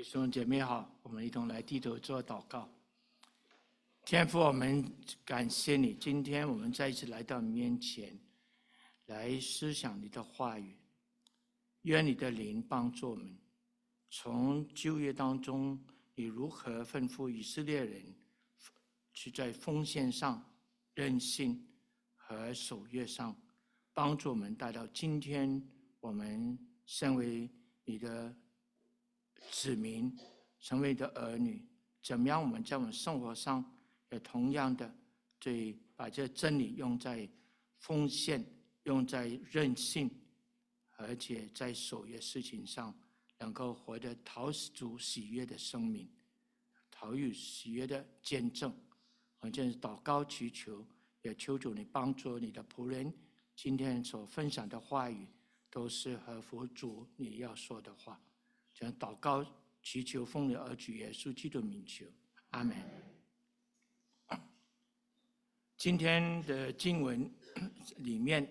弟兄姐妹好，我们一同来低头做祷告。天父，我们感谢你，今天我们再一次来到你面前，来思想你的话语。愿你的灵帮助我们，从旧约当中，你如何吩咐以色列人去在奉献上、任性和守约上，帮助我们带到今天，我们身为你的子民，成为你的儿女，怎么样我们在我们生活上也同样的对把这真理用在奉献，用在任性，而且在守约事情上能够活得讨主喜悦的生命，讨主喜悦的见证。我们真是祷告祈求，也求主你帮助你的仆人，今天所分享的话语都是合乎主你要说的话。这样祷告祈求奉你儿子耶稣基督名求，阿们。今天的经文里面，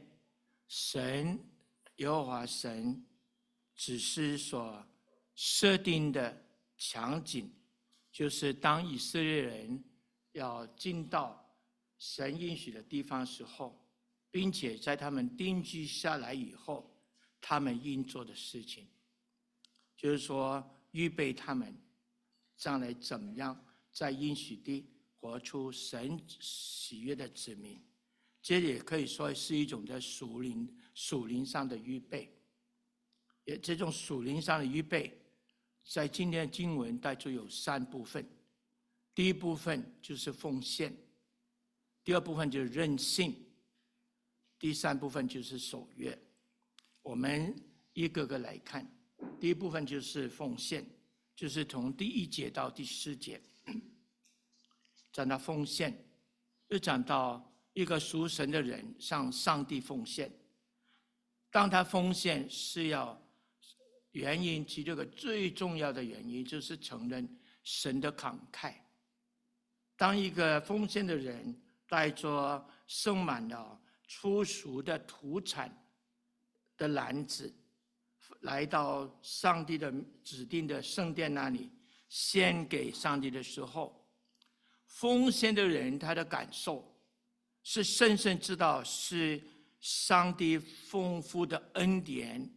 耶和华神只是所设定的场景，就是当以色列人要进到神应许的地方时候，并且在他们定居下来以后，他们应做的事情，就是说预备他们将来怎么样在应许地活出神喜悦的子民。这也可以说是一种的属灵上的预备。也这种属灵上的预备，在今天的经文带出有3部分。第一部分就是奉献，第二部分就是任性，第3部分就是守约。我们一个个来看。第一部分就是奉献，就是从第1节到第4节，讲到奉献，又讲到一个属神的人向上帝奉献。当他奉献是要原因，其中一个最重要的原因就是承认神的慷慨。当一个奉献的人带着盛满了初熟的土产的篮子，来到上帝的指定的圣殿那里献给上帝的时候，奉献的人他的感受是深深知道是上帝丰富的恩典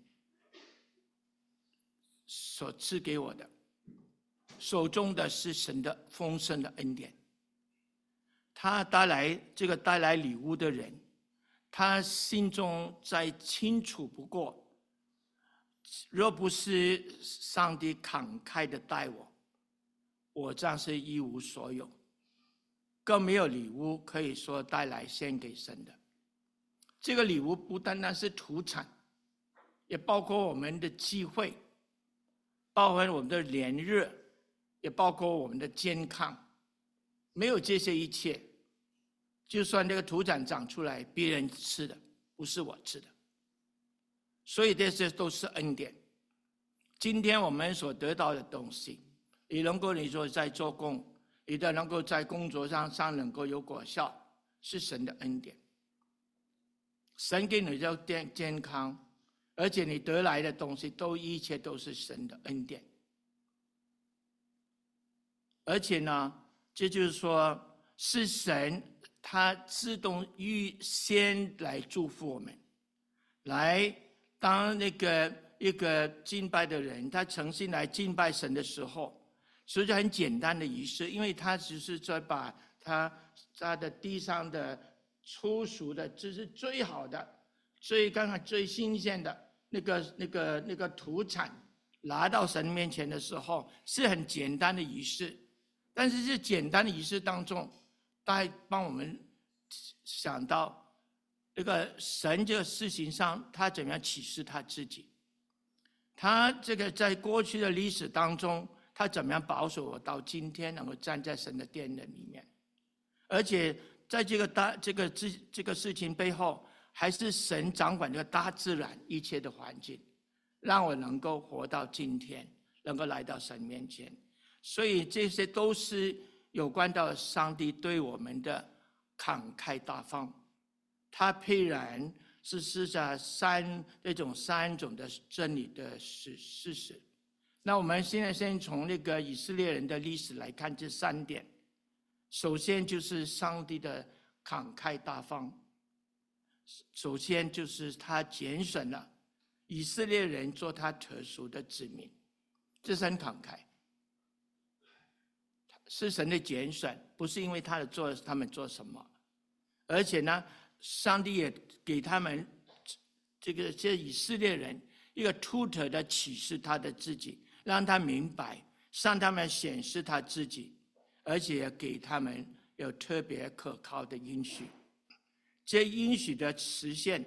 所赐给我的，手中的是神的丰盛的恩典。他带来礼物的人，他心中再清楚不过，若不是上帝慷慨的待我这样是一无所有，更没有礼物可以说带来献给神的。这个礼物不单单是土产，也包括我们的机会，包括我们的连日，也包括我们的健康。没有这些一切，就算这个土产长出来，别人吃的，不是我吃的。所以这些都是恩典。今天我们所得到的东西，你能够你说在做工，你的能够在工作上能够有果效，是神的恩典。神给你的健康，而且你得来的东西一切都是神的恩典。而且呢，这就是说是神他自动预先来祝福我们。来当一个敬拜的人，他诚心来敬拜神的时候，是很简单的仪式，因为他只是在把他的地上的初熟的，这是最好的、刚刚最新鲜的那个土产拿到神面前的时候，是很简单的仪式。但是这简单的仪式当中，大家帮我们想到这个神这个事情上，他怎么样启示他自己？他这个在过去的历史当中，他怎么样保守我到今天能够站在神的殿的里面？而且在这个事情背后，还是神掌管这个大自然一切的环境，让我能够活到今天，能够来到神面前。所以这些都是有关到上帝对我们的慷慨大方。他必然是施下3种的真理的事实。 那我们现在先从那个以色列人的历史来看这3点。首先就是上帝的慷慨大方，首先就是他拣选了以色列人做他特殊的子民，这是很慷慨，是神的拣选，不是因为他们做什么，而且呢，上帝也给他们这以色列人一个独特的启示他的自己，让他明白，向他们显示他自己，而且也给他们有特别可靠的应许。这应许的实现，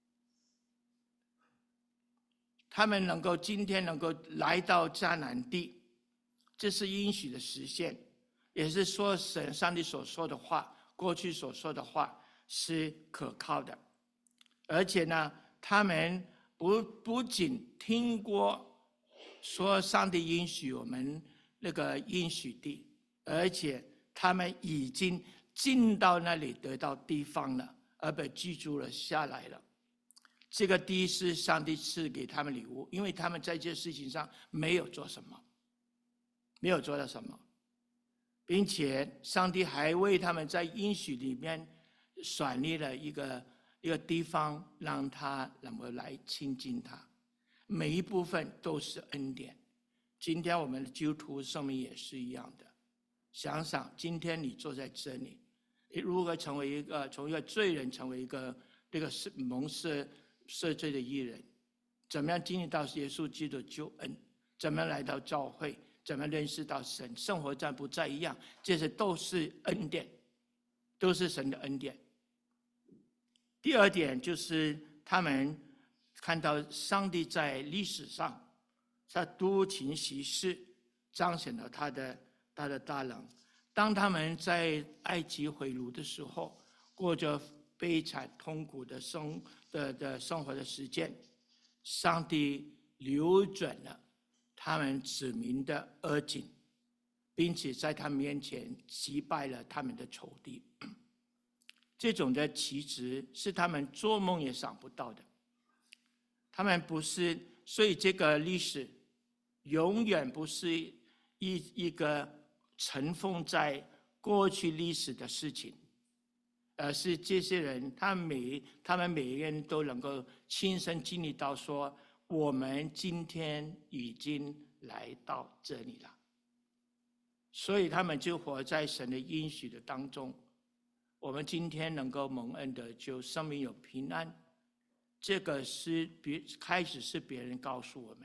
他们今天能够来到迦南地，这是应许的实现，也是说上帝所说的话，过去所说的话是可靠的。而且呢，他们不仅听过说上帝应许我们那个应许地，而且他们已经进到那里得到地方了，而被居住了下来了。这个地是上帝赐给他们礼物，因为他们在这事情上没有做什么，没有做到什么，并且上帝还为他们在应许里面选立了一个地方，让他能够来亲近他。每一部分都是恩典。今天我们的基督徒生命也是一样的。想想今天你坐在这里，你如何从一个罪人成为一个蒙赦罪的义人？怎么样经历到耶稣基督的救恩？怎么样来到教会？怎么样认识到神？生活再不再一样？这些都是恩典，都是神的恩典。第二点就是他们看到上帝在历史上，他多情习事，彰显了他的大能。当他们在埃及回炉的时候，过着悲惨痛苦的生活的时间，上帝扭转了他们子民的恶境，并且在他们面前击败了他们的仇敌。这种的奇迹是他们做梦也想不到的。他们不是，所以这个历史永远不是一个尘封在过去历史的事情，而是这些人他们每一个人都能够亲身经历到说，我们今天已经来到这里了。所以他们就活在神的应许的当中。我们今天能够蒙恩的，就生命有平安，这个是开始是别人告诉我们，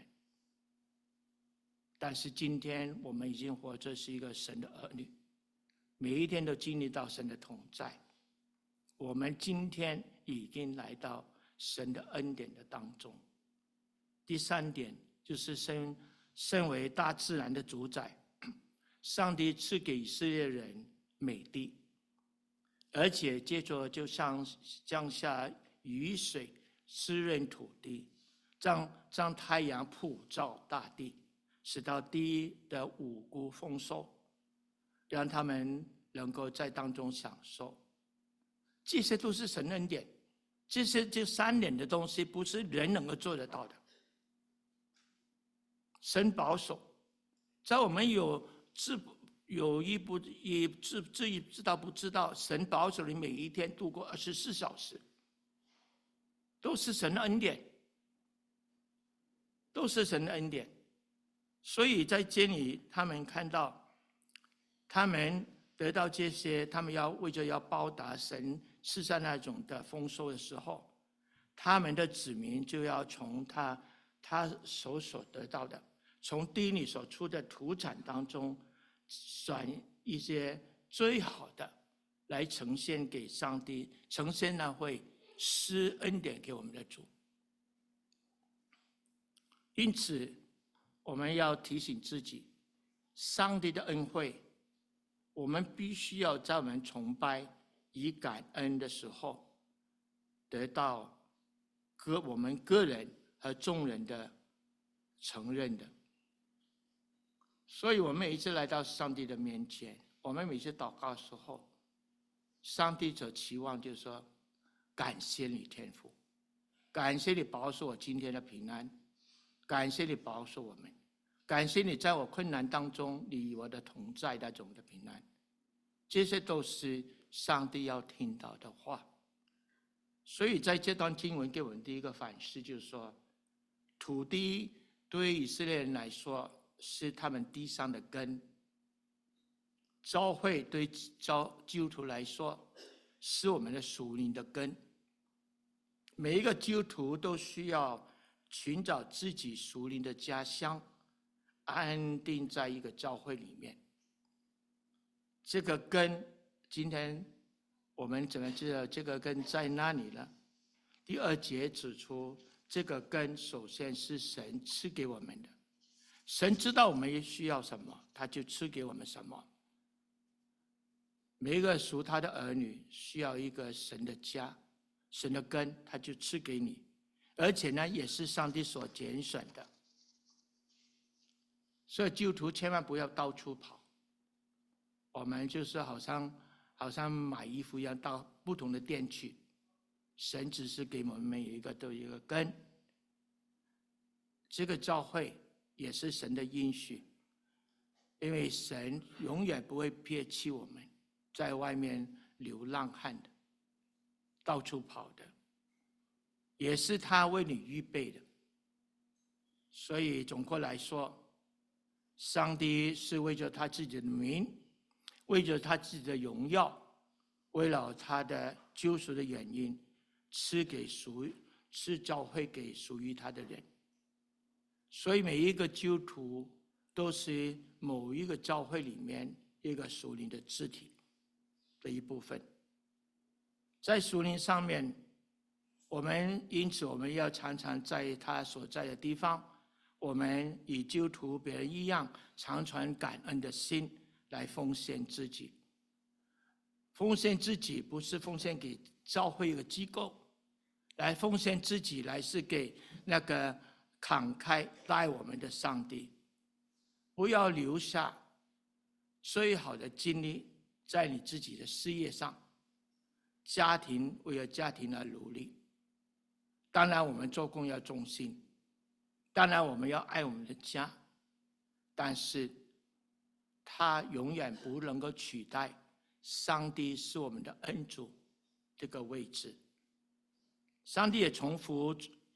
但是今天我们已经活着是一个神的儿女，每一天都经历到神的同在。我们今天已经来到神的恩典的当中。第三点就是身为大自然的主宰，上帝赐给以色列人美地，而且接着就降下雨水湿润土地，让太阳普照大地，使到地的五谷丰收，让他们能够在当中享受。这些都是神恩典，这3点的东西不是人能够做得到的。神保守，在我们知道不知道，神保守你每一天度过24小时，都是神的恩典，都是神的恩典。所以在这里，他们看到，他们得到这些，他们为着要报答神赐下那种的丰收的时候，他们的子民就要从他所得到的，从地里所出的土产当中，选一些最好的来呈现给上帝，呈现那会施恩典给我们的主。因此，我们要提醒自己，上帝的恩惠，我们必须要在我们崇拜以感恩的时候，得到我们个人和众人的承认的。所以我们每一次来到上帝的面前，我们每次祷告的时候，上帝所期望就是说，感谢你天父，感谢你保守我今天的平安，感谢你保守我们， 感谢你在我困难当中，你与我的同在那种的平安。这些都是上帝要听到的话。所以在这段经文给我们第一个反思，就是说，土地对以色列人来说是他们地上的根，教会对基督徒来说是我们的属灵的根。每一个基督徒都需要寻找自己属灵的家乡，安定在一个教会里面。这个根，今天我们怎么知道这个根在哪里呢？第2节指出，这个根首先是神赐给我们的。神知道我们需要什么，他就赐给我们什么。每一个属他的儿女需要一个神的家，神的根，他就赐给你，而且呢，也是上帝所拣选的。所以基督徒千万不要到处跑，我们就是好像买衣服一样，到不同的店去。神只是给我们每一个都有一个根。这个教会也是神的应许，因为神永远不会撇弃我们，在外面流浪汉的，到处跑的，也是他为你预备的。所以总括来说，上帝是为着他自己的名，为着他自己的荣耀，为了他的救赎的原因，赐教会给属于他的人。所以每一个基督徒都是某一个教会里面一个属灵的肢体的一部分。在属灵上面，因此我们要常常在他所在的地方，我们与基督徒别人一样，常传感恩的心来奉献自己。奉献自己不是奉献给教会一个机构，来奉献自己来是给那个慷慨待我们的上帝。不要留下最好的精力在你自己的事业上，家庭为了家庭而努力。当然我们做工要忠心，当然我们要爱我们的家，但是它永远不能够取代上帝是我们的恩主这个位置。上帝也重复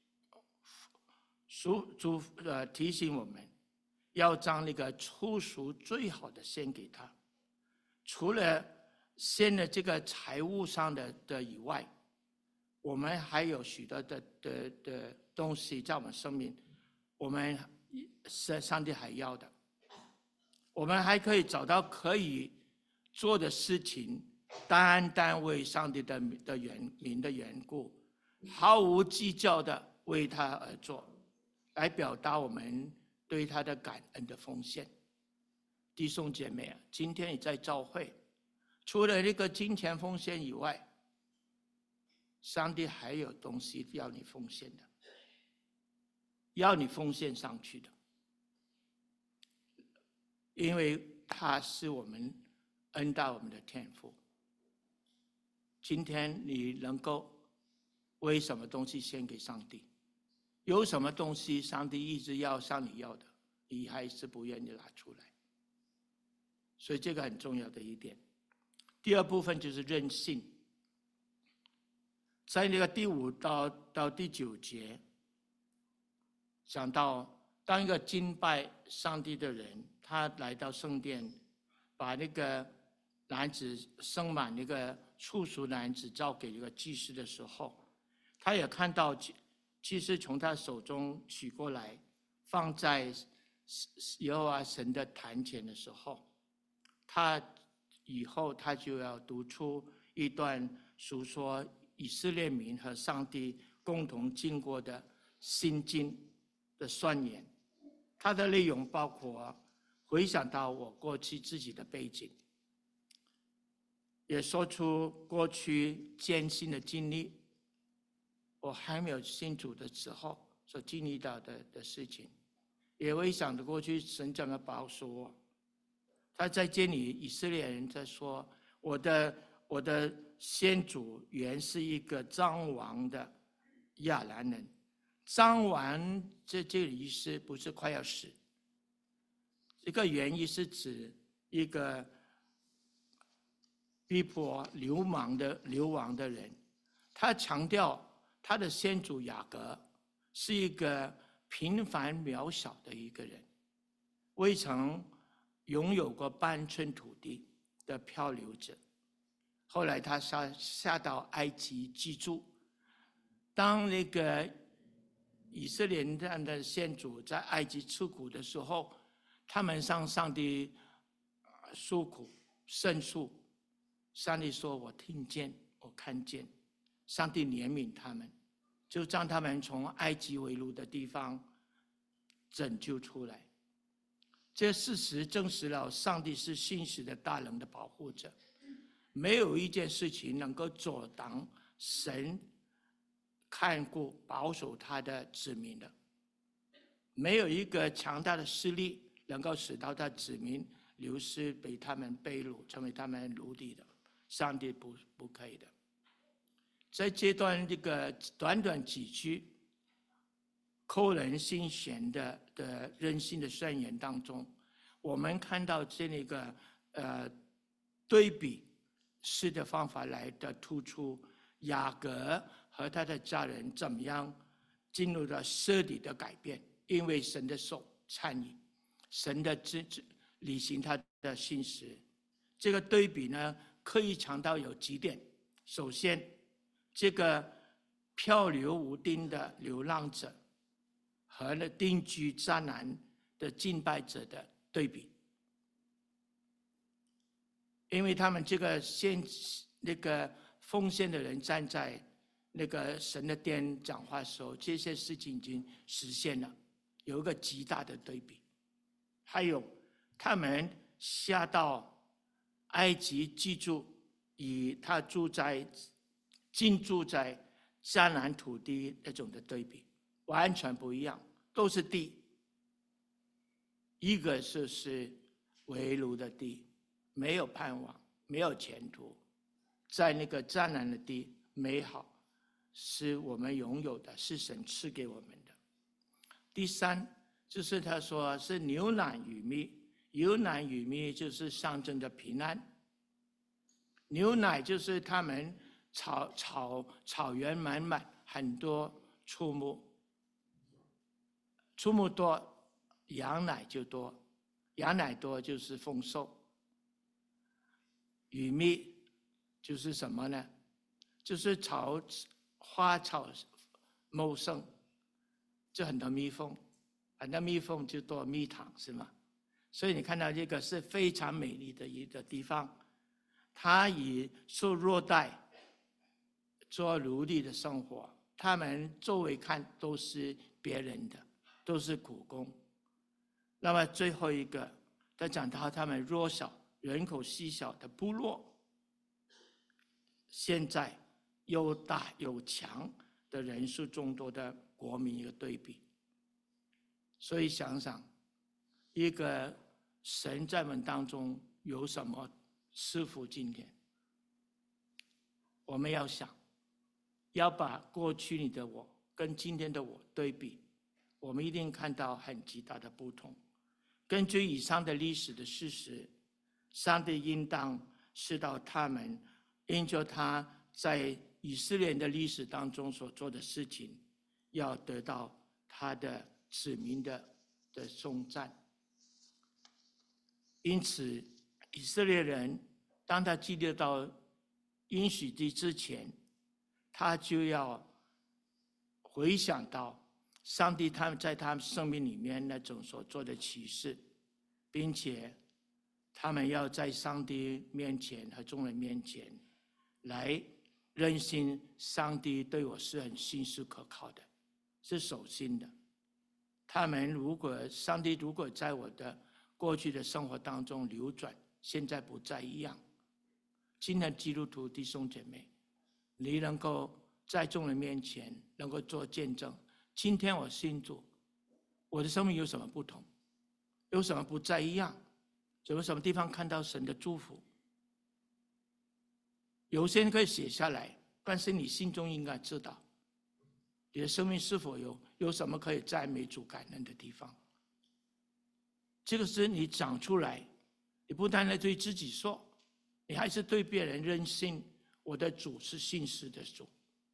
提醒我们，要将那个初熟最好的献给他。除了献了这个财务上的以外，我们还有许多的东西在我们生命，我们上帝还要的。我们还可以找到可以做的事情，单单为上帝的名的缘故，毫无计较的为他而做，来表达我们对他的感恩的奉献。弟兄姐妹啊，今天你在教会，除了那个金钱奉献以外，上帝还有东西要你奉献的，要你奉献上去的，因为他是我们恩待我们的天父。今天你能够为什么东西献给上帝？有什么东西上帝一直要向你要的，你还是不愿意拿出来？所以这个很重要的一点。第二部分就是任性。在那个第5到第9节，讲到当一个敬拜上帝的人，他来到圣殿，把那个篮子盛满那个初熟篮子交给一个祭司的时候，他也看到祭司从他手中取过来，放在耶和华神的坛前的时候，以后他就要读出一段述说以色列民和上帝共同经过的心经的宣言。它的内容包括回想到我过去自己的背景，也说出过去艰辛的经历，我还没有信主的时候所经历到的事情，也回想着过去神怎么保守我。他在建立以色列人在说，我的先祖原是一个张王的亚兰人。张王这个意思不是快要死， 这个原意是指一个逼迫流亡的人。他强调他的先祖雅各是一个平凡渺小的一个人，未曾拥有过半寸土地的漂流者。后来他下到埃及居住。当那个以色列人的先祖在埃及吃苦的时候，他们向上帝诉苦申诉，上帝说：“我听见，我看见。”上帝怜悯他们，就将他们从埃及为奴的地方拯救出来。这事实证实了上帝是信实的大能的保护者，没有一件事情能够阻挡神看顾保守他的子民的。没有一个强大的势力能够使到他子民流失，被他们被掳，成为他们奴隶的。上帝不可以的。在这段这个短短几句扣人心弦的人性的宣言当中，我们看到这样一个对比式的方法来的突出雅各和他的家人怎么样进入了彻底的改变，因为神的手参与，神的履行他的信实。这个对比呢，刻意强调有几点。首先，这个漂流无定的流浪者和定居迦南的敬拜者的对比，因为他们这个奉献的人站在那个神的殿讲话的时候，这些事情已经实现了，有一个极大的对比。还有他们下到埃及居住，与他进驻在迦南土地那种的对比，完全不一样，都是地。一个是为奴的地，没有盼望，没有前途，在那个迦南的地美好，是我们拥有的，是神赐给我们的。第三，就是他说是牛奶与蜜，牛奶与蜜就是象征着平安。牛奶就是他们草原满满，很多畜牧多，羊奶就多，羊奶多就是丰收。与蜜就是什么呢？就是花草茂盛，就很多蜜蜂，很多蜜蜂就多蜜糖，是吗？所以你看到这个是非常美丽的一个地方。它以受弱待做奴隶的生活，他们周围看都是别人的，都是苦工。那么最后一个，他讲到他们弱小、人口稀少的部落，现在又大又强的人数众多的国民一个对比。所以想想，一个神在我们当中有什么赐福今天？我们要想，要把过去你的我跟今天的我对比，我们一定看到很极大的不同。根据以上的历史的事实，上帝应当知道他们因着他在以色列人的历史当中所做的事情，要得到他的子民的颂赞。因此以色列人当他进入到应许地之前，他就要回想到上帝他们在他们生命里面那种所做的启示，并且他们要在上帝面前和众人面前来认信上帝对我是很信实可靠的，是守信的。上帝如果在我的过去的生活当中流转，现在不再一样。今天基督徒弟兄姐妹，你能够在众人面前能够做见证，今天我信主，我的生命有什么不同？有什么不再一样？有什么地方看到神的祝福？有些人可以写下来，但是你心中应该知道，你的生命是否有什么可以赞美主感恩的地方？ 这个是你长出来，你不单单对自己说，你还是对别人认信我的主是信实的主。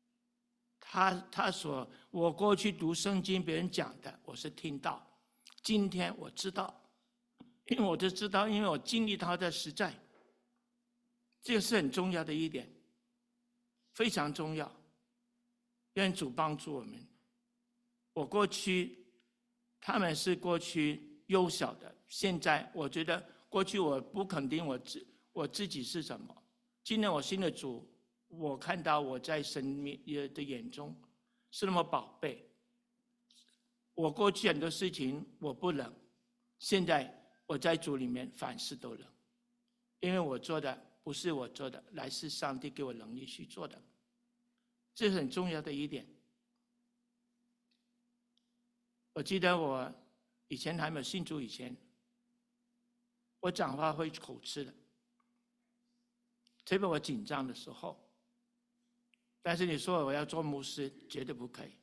我过去读圣经别人讲的，我是听到，今天我知道，因为我就知道，因为我经历他的实在，这个是很重要的一点，非常重要。愿主帮助我们。我过去，他们是过去幼小的，现在我觉得过去我不肯定我自己是什么，今天我信了主，我看到我在神的眼中是那么宝贝。我过去很多事情我不能，现在我在主里面凡事都能，因为我做的不是我做的，乃是上帝给我能力去做的，这是很重要的一点。我记得我以前还没有信主以前，我讲话会口吃的，特别我紧张的时候。但是你说我要做牧师，绝对不可以。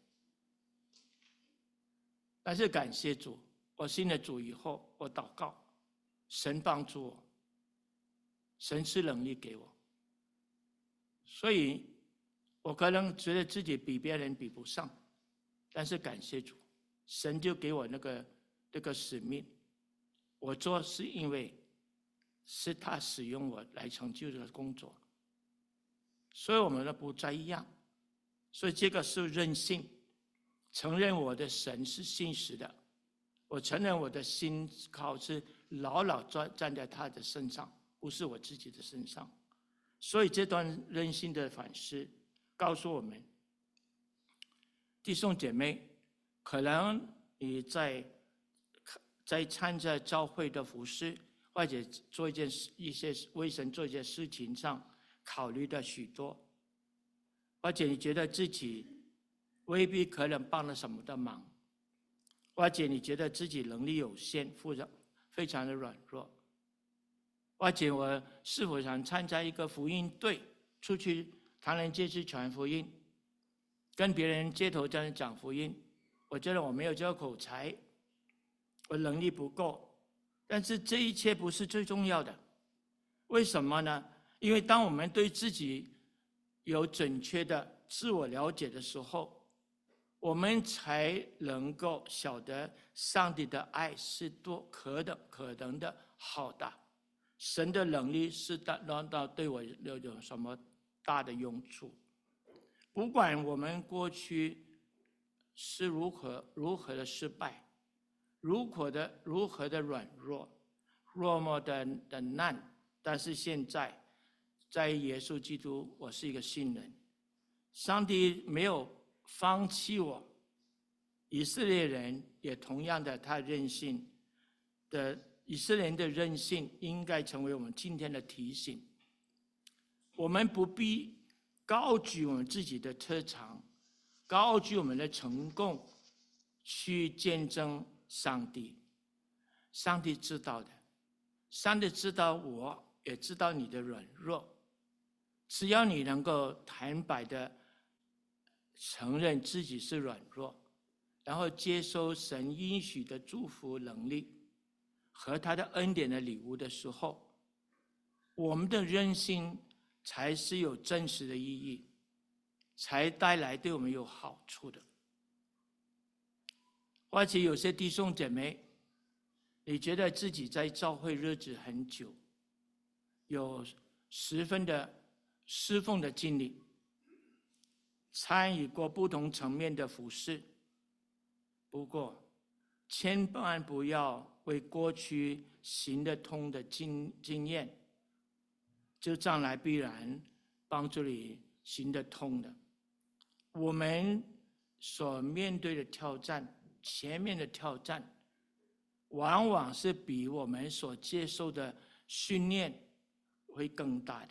但是感谢主，我信了主以后，我祷告，神帮助我，神赐能力给我。所以我可能觉得自己比别人比不上，但是感谢主，神就给我那个使命。我做是因为是他使用我来成就这个工作。所以我们的不再一样，所以这个是任性，承认我的神是信实的，我承认我的心靠是牢牢站在他的身上，不是我自己的身上。所以这段任性的反思告诉我们，弟兄姐妹，可能你在参加教会的服事，或者做一些为神做一些事情上考虑的许多，而且你觉得自己未必可能帮了什么的忙，而且你觉得自己能力有限，非常的软弱，而且我是否想参加一个福音队，出去唐人街去传福音，跟别人街头这样讲福音，我觉得我没有这个口才，我能力不够。但是这一切不是最重要的，为什么呢？因为当我们对自己有准确的自我了解的时候，我们才能够晓得上帝的爱是多可能的好大，神的能力是到对我有什么大的用处。不管我们过去是如何的失败，如何的软弱，多么的难，但是现在在耶稣基督，我是一个新人，上帝没有放弃我。以色列人也同样的，他任性的以色列人的任性应该成为我们今天的提醒。我们不必高举我们自己的特长，高举我们的成功，去见证上帝。上帝知道的，上帝知道我，也知道你的软弱。只要你能够坦白的承认自己是软弱，然后接受神应许的祝福能力和他的恩典的礼物的时候，我们的韧性才是有真实的意义，才带来对我们有好处的。或者有些弟兄姐妹，你觉得自己在教会日子很久，有十分的侍奉的经历，参与过不同层面的服事，不过千万不要为过去行得通的经验就将来必然帮助你行得通的。我们所面对的挑战，前面的挑战往往是比我们所接受的训练会更大的。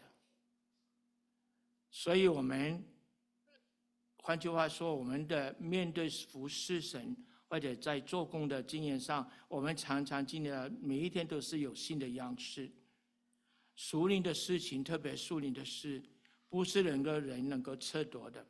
所以我们换句话说，我们的面对服侍神或者在做工的经验上，我们常常经历了每一天都是有新的样式。属灵的事情，特别属灵的事，不是人能够测度的。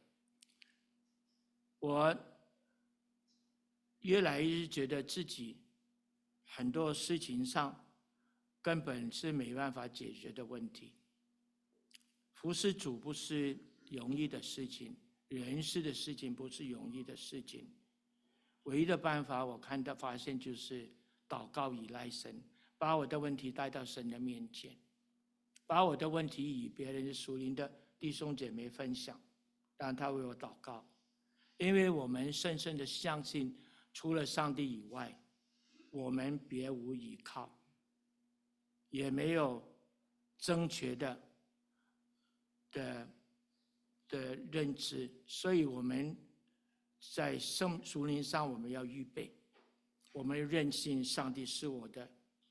我越来越觉得自己很多事情上根本是没办法解决的问题。服侍主不是容易的事情，人事的事情不是容易的事情。唯一的办法，我发现就是祷告依赖神，把我的问题带到神的面前，把我的问题与别人属灵的弟兄姐妹分享，让他为我祷告。因为我们深深的相信，除了上帝以外，我们别无依靠，也没有正确的认知，所以我们在属灵上我们要预备，我们认信上帝是我的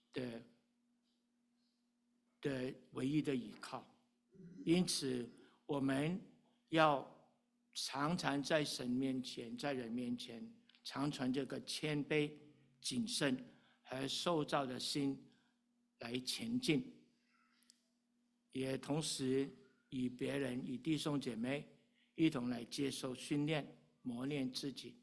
唯一的依靠。因此我们要常常在神面前，在人面前常存这个谦卑、谨慎和受造的心来前进，也同时与别人、与弟兄姐妹一同来接受训练、磨练自己。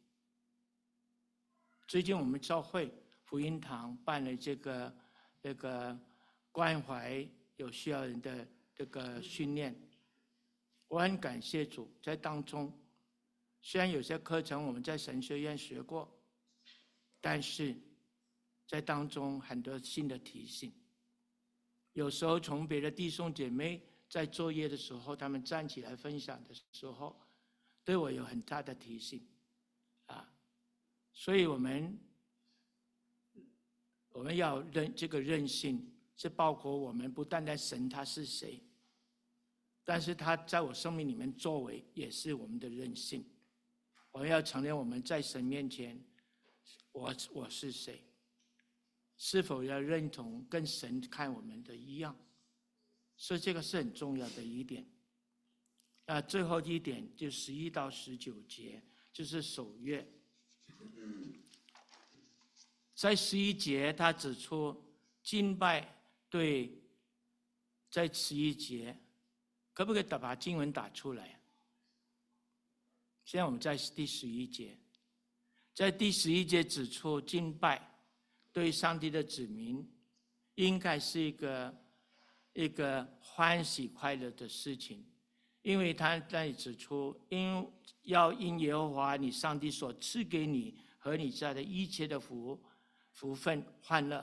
最近我们教会福音堂办了这个关怀有需要人的这个训练，我很感谢主，在当中虽然有些课程我们在神学院学过，但是在当中很多新的提醒。有时候从别的弟兄姐妹在作业的时候，他们站起来分享的时候，对我有很大的提醒所以我们要这个韧性，是包括我们不单单神他是谁，但是他在我生命里面作为也是我们的韧性。我们要承认我们在神面前，我是谁，是否要认同跟神看我们的一样，所以这个是很重要的一点。那最后一点就11到19节，就是守约。在11节他指出敬拜在11节，可不可以把经文打出来？现在我们在第11节，在第11节指出敬拜对上帝的子民应该是一个欢喜快乐的事情，因为他在那里指出，要因耶和华你上帝所赐给你和你家的一切的福分欢乐。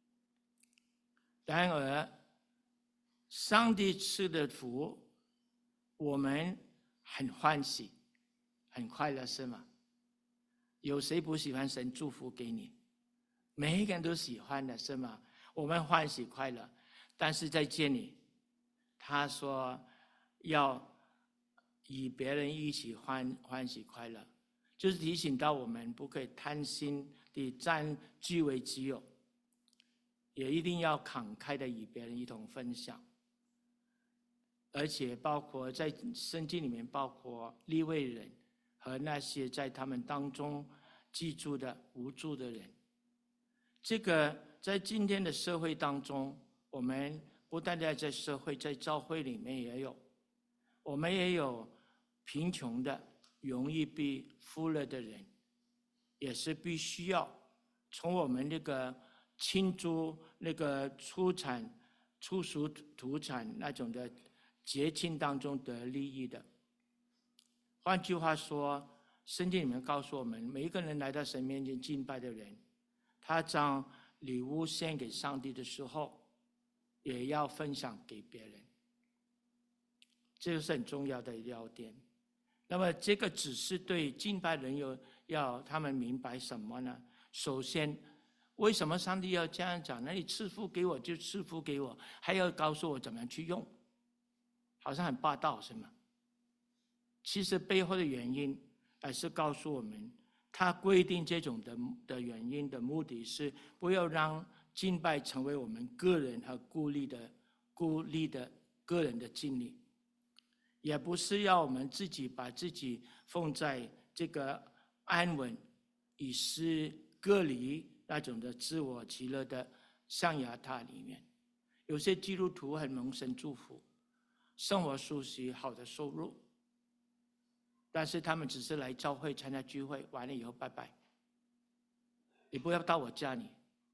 然而上帝赐的福我们很欢喜很快乐，是吗？有谁不喜欢神祝福给你？每一个人都喜欢的，是吗？我们欢喜快乐，但是在这里他说要与别人一起欢喜快乐，就是提醒到我们不可以贪心地占据为己有，也一定要慷慨地与别人一同分享。而且包括在圣经里面，包括利未人和那些在他们当中居住的无助的人。这个在今天的社会当中，我们不单单在社会，在教会里面也有，我们也有贫穷的、容易被忽略的人，也是必须要从我们这个庆祝那个出熟土产那种的节庆当中得利益的。换句话说，圣经里面告诉我们，每一个人来到神面前敬拜的人，他将礼物献给上帝的时候，也要分享给别人，这个是很重要的要点。那么这个只是对敬拜人要他们明白什么呢？首先，为什么上帝要这样讲？那你赐福给我就赐福给我，还要告诉我怎么样去用，好像很霸道，是吗？其实背后的原因还是告诉我们，他规定这种的原因的目的是不要让敬拜成为我们个人和孤立的个人的经历，也不是要我们自己把自己放在这个安稳与世隔离那种的自我极乐的象牙塔里面。有些基督徒很蒙神祝福，生活舒适，好的收入，但是他们只是来教会参加聚会，完了以后拜拜。你不要到我家里，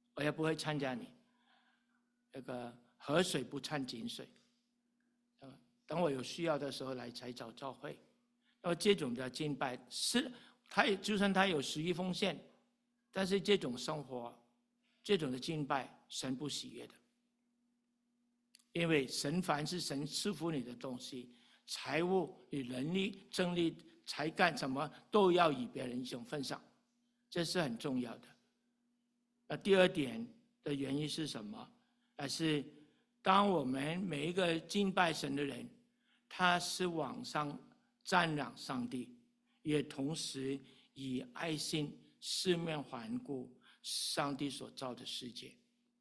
我也不会参加你。那个河水不犯井水，等我有需要的时候来才找教会。然后这种的敬拜是，就算他有11奉献，但是这种生活，这种的敬拜，神不喜悦的。因为神凡是神赐福你的东西，财物、你能力、正力、才干什么，都要与别人一同分享，这是很重要的。那第二点的原因是什么？是当我们每一个敬拜神的人，他是往上赞扬上帝，也同时以爱心四面环顾上帝所造的世界。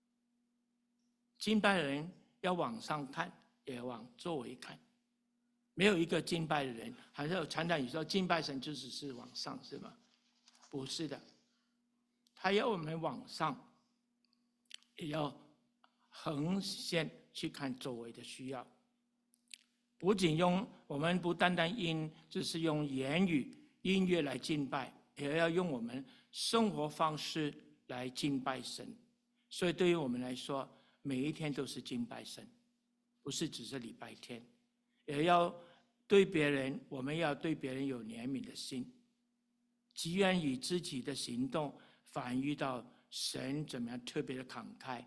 敬拜的人要往上看，也往周围看。没有一个敬拜的人，好像常常有说敬拜神就只是往上，是吗？不是的，他要我们往上，也要横线去看周围的需要。不仅我们不单单只是用言语、音乐来敬拜，也要用我们生活方式来敬拜神。所以对于我们来说，每一天都是敬拜神，不是只是礼拜天。也要对别人，我们要对别人有怜悯的心，即愿以自己的行动反遇到神怎么样特别的慷慨、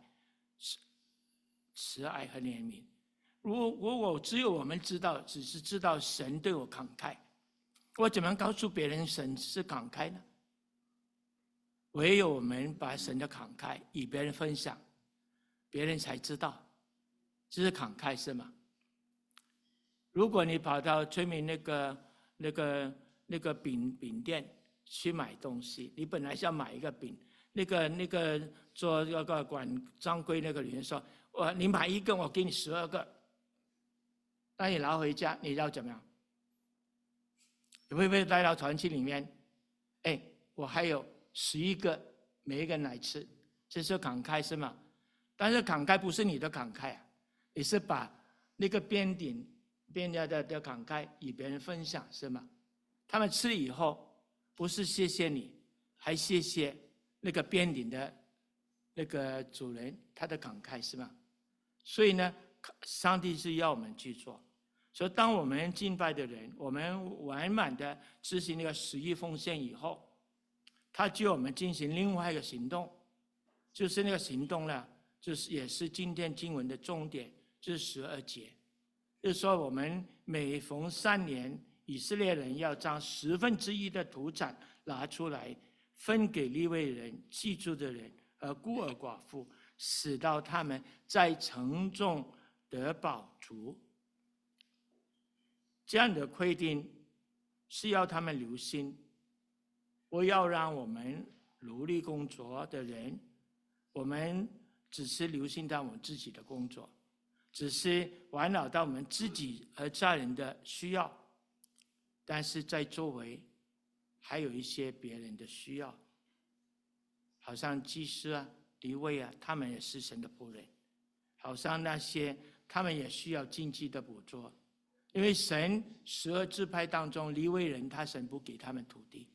慈爱和怜悯。如果只有我们知道，只是知道神对我慷慨，我怎么告诉别人神是慷慨呢？唯有我们把神的慷慨与别人分享，别人才知道这是慷慨，是吗？如果你跑到村民那个饼店去买东西，你本来是要买一个饼，那个做那个管掌柜那个女人说，你买一个，我给你12个。那你拿回家，你要怎么样？你会不会带到团契里面？我还有11个，每一个人来吃，这是慷慨，是吗？但是慷慨不是你的慷慨啊，你是把那个边的慷慨与别人分享，是吗？他们吃了以后，不是谢谢你，还谢谢那个边饼的那个主人他的慷慨，是吗？所以呢，上帝是要我们去做。所以当我们敬拜的人，我们完满的执行那个11奉献以后，他就我们进行另外一个行动，就是那个行动呢，就是也是今天经文的重点，就是12节。就是说，我们每逢3年，以色列人要将1/10的土产拿出来，分给利未人、寄住的人和孤儿寡妇，使到他们在城中得饱足。这样的规定是要他们留心，不要让我们努力工作的人，我们只是留心到我们自己的工作，只是烦恼到我们自己和家人的需要，但是在周围还有一些别人的需要，好像祭司啊、利未啊，他们也是神的仆人，好像那些他们也需要经济的补助，因为神12支派当中，利未人他神不给他们土地，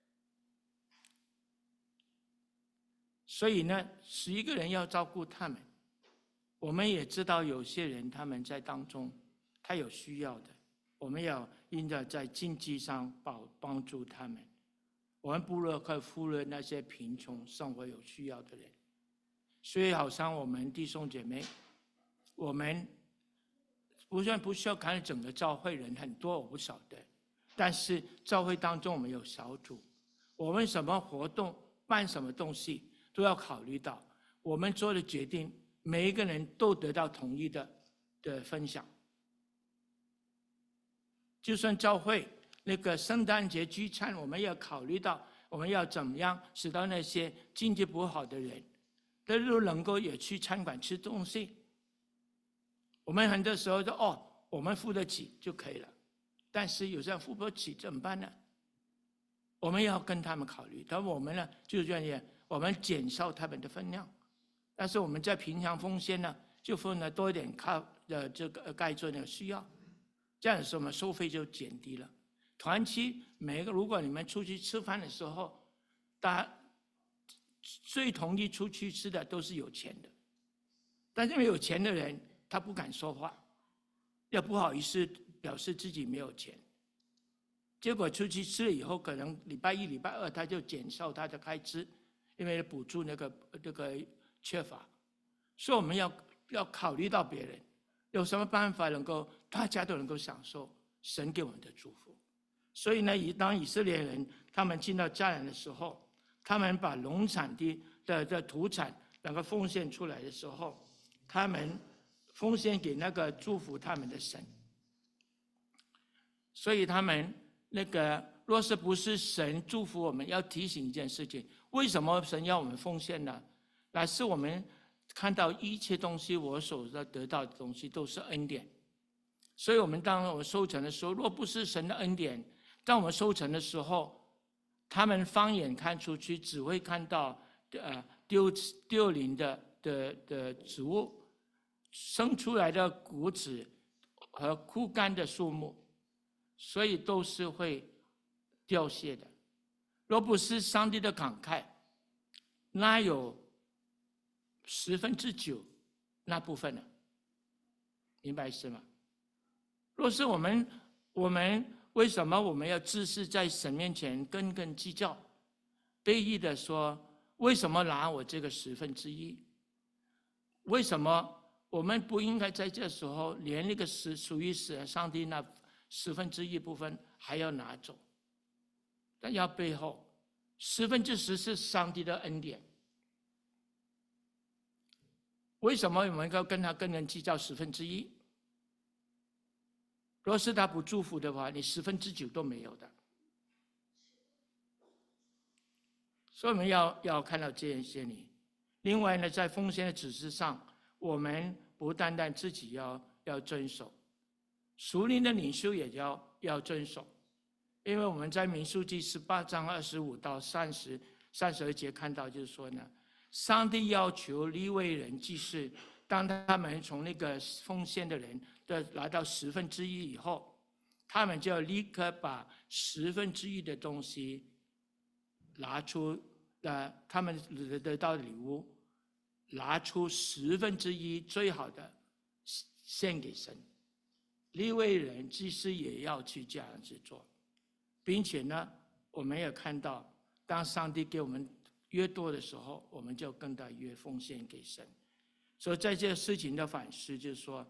所以呢，11个人要照顾他们。我们也知道有些人他们在当中，他有需要的，我们要应该在经济上帮助他们。我们不可忽略那些贫穷、生活有需要的人。所以好像我们弟兄姐妹，我们不需要看整个教会人很多，我不晓得，但是教会当中我们有小组，我们什么活动、办什么东西都要考虑到，我们做的决定，每一个人都得到统一的分享。就算教会那个圣诞节聚餐，我们要考虑到我们要怎么样使到那些经济不好的人都能够也去餐馆吃东西。我们很多时候说我们付得起就可以了，但是有些人付不起怎么办呢？我们要跟他们考虑，但我们呢就愿意我们减少他们的分量，但是我们在平常奉献呢就分了多一点，这个盖做那个需要，这样的时候我们收费就减低了。团契每一个，如果你们出去吃饭的时候， 最同意出去吃的都是有钱的，但是没有钱的人他不敢说话，也不好意思表示自己没有钱。结果出去吃了以后，可能礼拜一、礼拜二他就减少他的开支，因为补助那个缺乏。所以我们要考虑到别人，有什么办法能够大家都能够享受神给我们的祝福。所以呢，当以色列人他们进到迦南的时候，他们把农产的土产能够奉献出来的时候，他们奉献给那个祝福他们的神。所以他们若是不是神祝福我们，要提醒一件事情：为什么神要我们奉献呢？乃是我们看到一切东西，我所得到的东西都是恩典。所以我们当我们收成的时候，若不是神的恩典，当我们收成的时候，他们放眼看出去，只会看到凋零的植物，生出来的谷子和枯干的树木，所以都是会凋谢的。若不是上帝的慷慨，哪有9%那部分呢？明白是吗？若是我们为什么我们要自私，在神面前斤计较？卑义的说，为什么拿我这个1/10？为什么我们不应该在这时候连那个属于上帝那1/10部分还要拿走？但要背后10%是上帝的恩典。为什么我们要跟他斤计较1/10？若是他不祝福的话，你9%都没有的。所以我们要看到这些理。另外呢，在奉献的指示上，我们不单单自己要遵守，属灵的领袖也要遵守。因为我们在民数记18章25到32节看到，就是说呢，上帝要求利未人祭司，当他们从那个奉献的人拿到1/10以后，他们就要立刻把1/10的东西拿出，他们得到礼物，拿出1/10最好的献给神。利未人祭司也要去这样子做，并且呢，我们也看到，当上帝给我们越多的时候，我们就更加越奉献给神。所以在这个事情的反思，就是说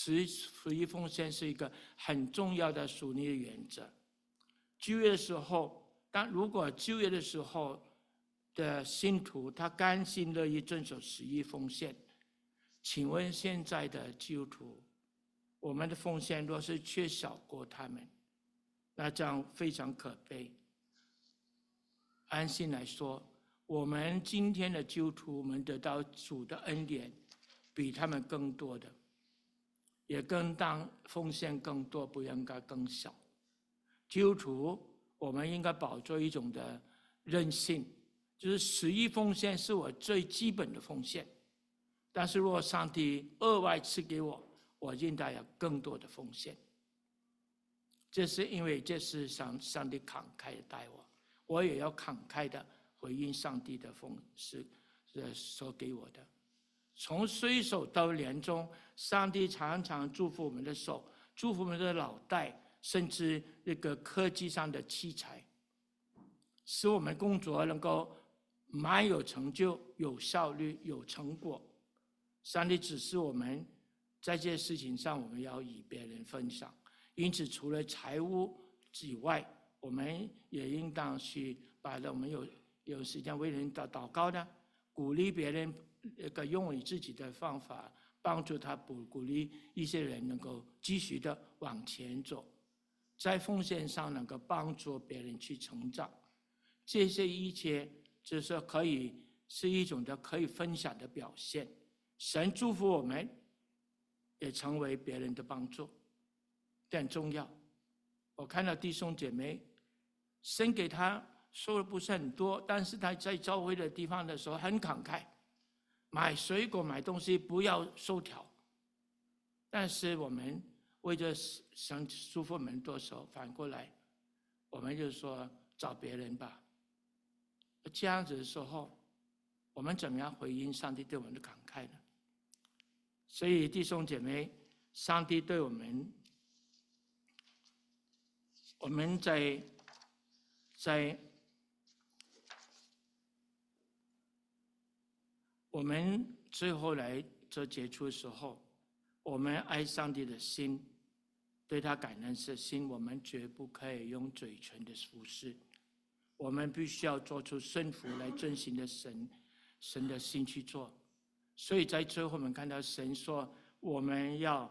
11奉献是一个很重要的属灵的原则。旧约的时候，如果旧约的时候的信徒他甘心乐意遵守11奉献，请问现在的基督徒，我们的奉献若是缺少过他们，那这样非常可悲。安心来说，我们今天的基督徒，我们得到主的恩典比他们更多的，也更当奉献更多，不应该更少。基督徒，我们应该保持一种的韧性，就是11奉献是我最基本的奉献，但是如果上帝额外赐给我，我应该有更多的奉献。这是因为这是上帝慷慨的待我，我也要慷慨的回应上帝的所给我的。从岁首到年终，上帝常常祝福我们的手，祝福我们的脑袋，甚至那个科技上的器材，使我们工作能够蛮有成就、有效率、有成果。上帝指示我们在这些事情上，我们要与别人分享。因此，除了财务以外，我们也应当去把我们有时间为人祷告的，鼓励别人用你自己的方法帮助他，鼓励一些人能够继续的往前走，在奉献上能够帮助别人去成长。这些一切就是可以是一种的可以分享的表现。神祝福我们，也成为别人的帮助，这很重要。我看到弟兄姐妹，神给他收入不是很多，但是他在教会的地方的时候很慷慨，买水果买东西不要收条。但是我们为着神祝福我们多少，反过来我们就说找别人吧。这样子的时候， 我们怎么样回应上帝对我们的慷慨呢？所以弟兄姐妹，上帝对我们在我们最后来做结束的时候，我们爱上帝的心，对他感恩的心，我们绝不可以用嘴唇的服事，我们必须要做出顺服来遵行的神的心去做。所以在最后我们看到神说，我们要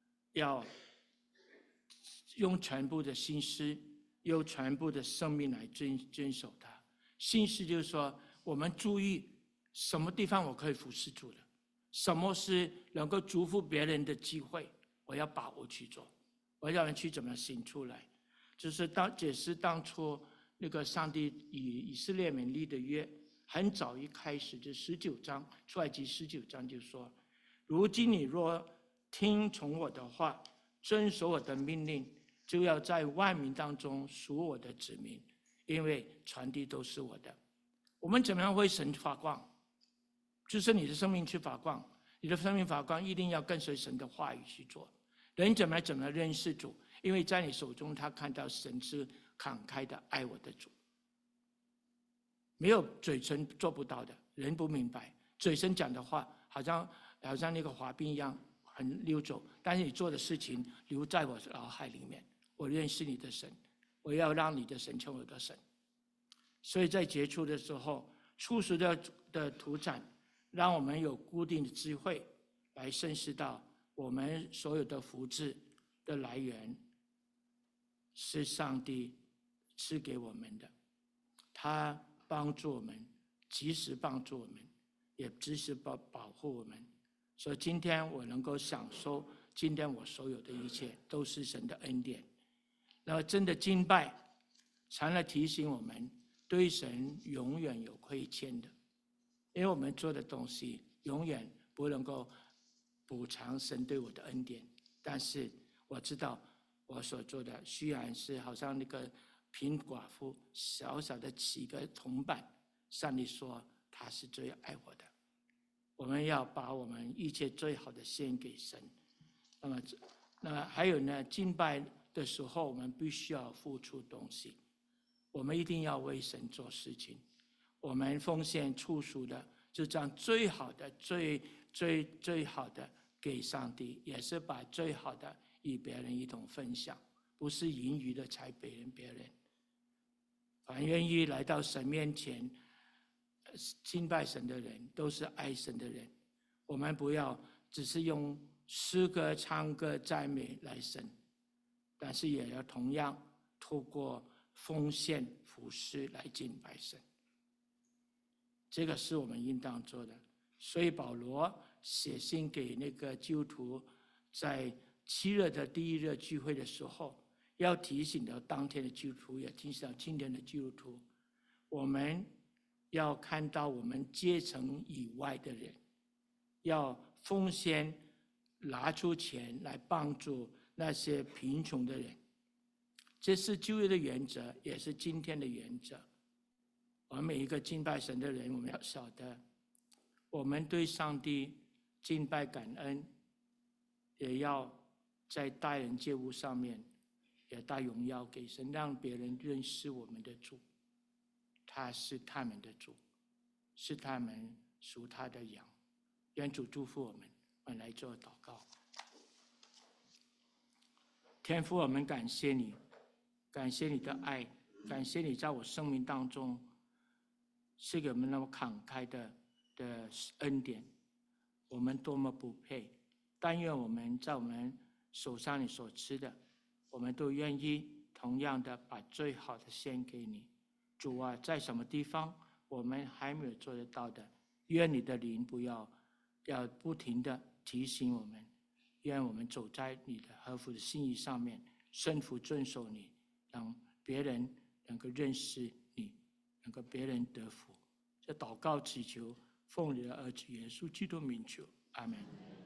用全部的心思，用全部的生命来遵守它。心思就是说，我们注意什么地方我可以服侍主的，什么是能够祝福别人的机会，我要把握去做，我要去怎么行出来。就是解释当初那个上帝与以色列民立的约，很早一开始就19章，出埃及19章就说，如今你若听从我的话，遵守我的命令，就要在万民当中属我的子民，因为全地都是我的。我们怎么样为神发光？就是你的生命去发光，你的生命发光一定要跟随神的话语去做。人怎么认识主？因为在你手中他看到神是慷慨的爱我的主。没有嘴唇做不到的，人不明白，嘴唇讲的话好像那个滑冰一样很溜走，但是你做的事情留在我脑海里面。我认识你的神，我要让你的神成为我的神。所以在结束的时候，初熟的土产让我们有固定的智慧来认识到我们所有的福祉的来源是上帝赐给我们的，他帮助我们，及时帮助我们，也及时保护我们。所以今天我能够享受今天我所有的一切，都是神的恩典。那么真的敬拜才来提醒我们，对神永远有亏欠的，因为我们做的东西永远不能够补偿神对我的恩典。但是我知道我所做的虽然是好像那个贫寡妇小小的起个铜板，上帝说他是最爱我的。我们要把我们一切最好的献给神。那么还有呢，敬拜的时候我们必须要付出东西，我们一定要为神做事情。我们奉献初熟的，就将最好的、最好的给上帝，也是把最好的与别人一同分享，不是盈余的才别人。凡愿意来到神面前敬拜神的人，都是爱神的人。我们不要只是用诗歌、唱歌、赞美来神，但是也要同样透过奉献服事来敬拜神。这个是我们应当做的。所以保罗写信给那个基督徒，在7日的第1日聚会的时候，要提醒到当天的基督徒，也提醒到今天的基督徒，我们要看到我们阶层以外的人，要奉献拿出钱来帮助那些贫穷的人。这是旧约的原则，也是今天的原则。我们每一个敬拜神的人，我们要晓得，我们对上帝敬拜感恩，也要在待人接物上面也带荣耀给神，让别人认识我们的主，他是他们的主，是他们属他的羊。愿主祝福我们。我们来做祷告。天父，我们感谢你，感谢你的爱，感谢你在我生命当中是给我们那么慷慨的恩典。我们多么不配，但愿我们在我们手上你所吃的，我们都愿意同样的把最好的献给你。主啊，在什么地方我们还没有做得到的，愿你的灵要不停的提醒我们，愿我们走在你的合乎的心意上面，顺服遵守你，让别人能够认识你，能够别人得福。这祷告祈求，奉你的儿子耶稣基督名求，阿们。